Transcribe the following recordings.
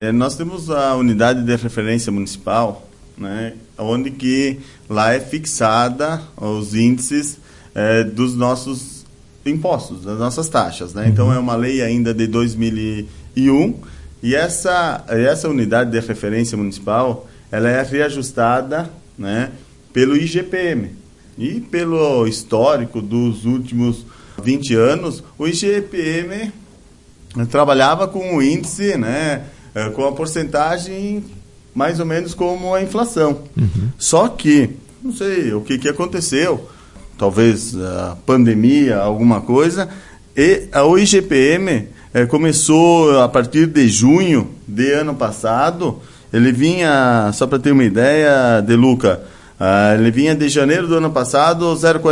Nós temos a unidade de referência municipal, né, onde que lá é fixada os índices dos nossos impostos, das nossas taxas, né? Então é uma lei ainda de 2001 e essa unidade de referência municipal ela é reajustada, né, pelo IGPM e pelo histórico dos últimos 20 anos. O IGPM trabalhava com o índice, né, com a porcentagem mais ou menos como a inflação. Só que, não sei o que aconteceu, talvez a pandemia, alguma coisa, e o IGPM começou a partir de junho de ano passado. Ele vinha, só para ter uma ideia, De Luca, ele vinha de janeiro do ano passado,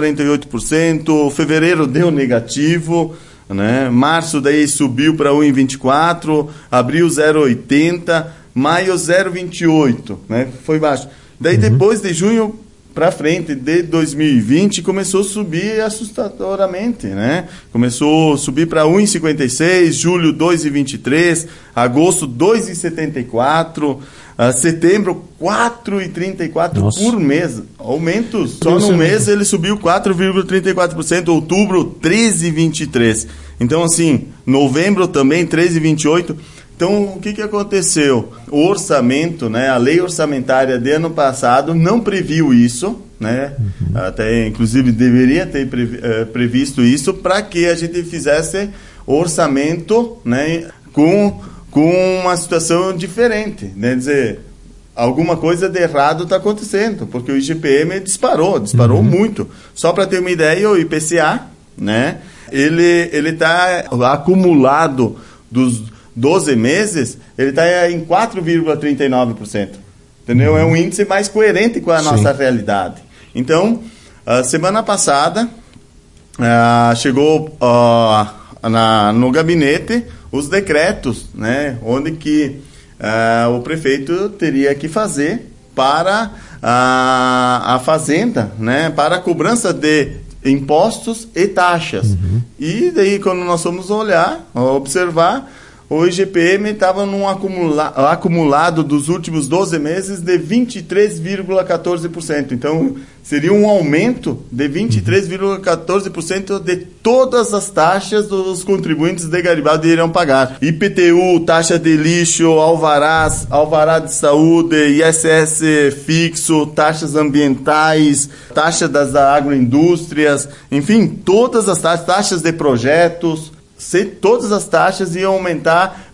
0,48%, fevereiro deu negativo, né? Março daí subiu para 1,24%, abril 0,80%, maio 0,28%, né? Foi baixo. Daí depois de junho para frente, de 2020, começou a subir assustadoramente, né? Começou a subir para 1,56%, julho 2,23%, agosto 2,74%, setembro 4,34% por mês. Aumentos. Só no mês ele subiu 4,34%, outubro 13,23%. Então, assim, novembro também 13,28%. Então, o que aconteceu? O orçamento, né, a lei orçamentária de ano passado não previu isso, né? Até, inclusive, deveria ter previsto isso para que a gente fizesse orçamento, né, com uma situação diferente, né? Dizer, alguma coisa de errado está acontecendo, porque o IGPM disparou muito. Só para ter uma ideia, o IPCA, né, ele está acumulado dos 12 meses, ele está em 4,39%. Entendeu? É um índice mais coerente com a nossa realidade. Então, semana passada, chegou no gabinete os decretos, né, onde que o prefeito teria que fazer para a fazenda, né, para a cobrança de impostos e taxas. E daí, quando nós fomos observar, o IGPM estava num acumulado dos últimos 12 meses de 23,14%. Então, seria um aumento de 23,14% de todas as taxas dos contribuintes de Garibaldi irão pagar. IPTU, taxa de lixo, alvará de saúde, ISS fixo, taxas ambientais, taxa das agroindústrias, enfim, todas as taxas de projetos. Todas as taxas iam aumentar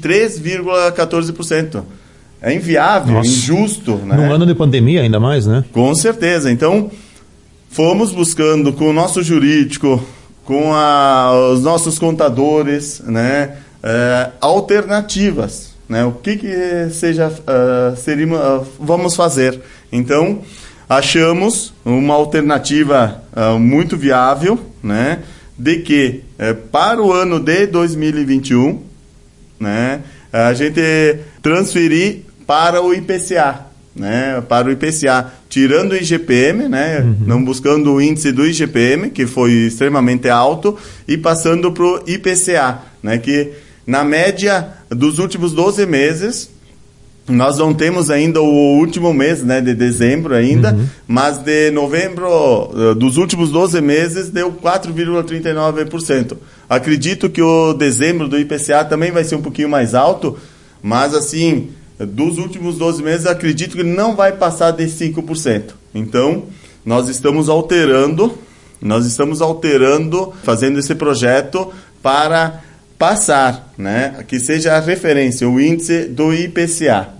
23,14%. É inviável, injusto, né? Num ano de pandemia ainda mais, né? Com certeza. Então, fomos buscando com o nosso jurídico, com os nossos contadores, né, alternativas, né? O que vamos fazer? Então, achamos uma alternativa muito viável, né, de que para o ano de 2021, né, a gente transferir para o IPCA, né, para o IPCA, tirando o IGPM, né, não buscando o índice do IGPM, que foi extremamente alto, e passando para o IPCA, né, que na média dos últimos 12 meses, nós não temos ainda o último mês, né, de dezembro ainda, mas de novembro, dos últimos 12 meses, deu 4,39%. Acredito que o dezembro do IPCA também vai ser um pouquinho mais alto, mas assim, dos últimos 12 meses, acredito que não vai passar de 5%. Então, nós estamos alterando, fazendo esse projeto para passar, né, que seja a referência, o índice do IPCA.